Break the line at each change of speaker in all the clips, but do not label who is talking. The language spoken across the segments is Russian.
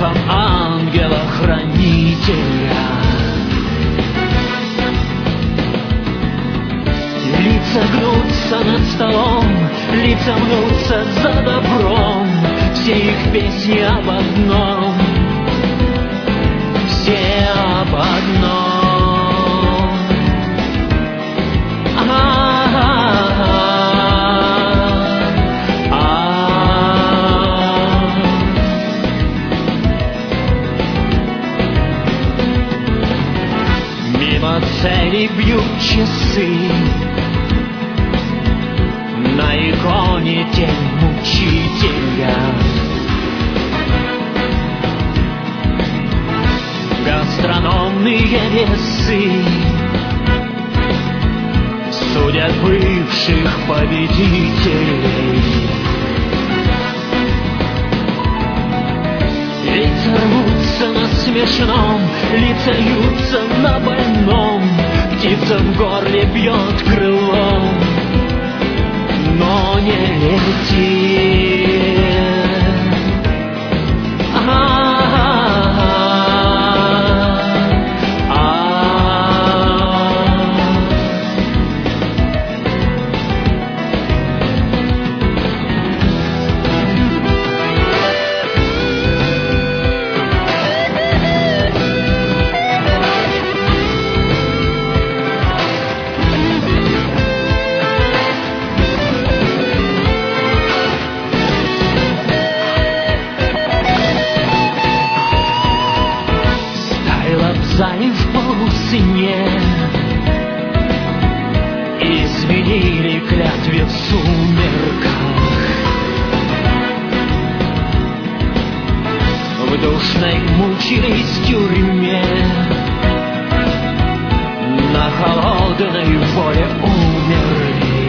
духом ангела-хранителя. Лица гнутся над столом, лица мнутся за добром, все их песни об одном, все об одном. Мимо цели бьют часы, на иконе тень мучителя. Гастрономные весы судят бывших победителей. Лица рвутся на смешном, лица льются на больном, птица в горле бьет крылом, но не летит. Залив в полусне изменили клятве в сумерках. В душной мучились тюрьме, на холодной воле умерли.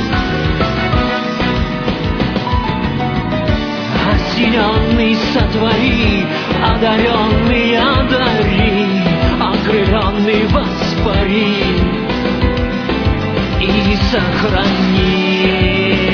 Осененный сотвори, одаренный одари, окрыленный воспари и сохрани.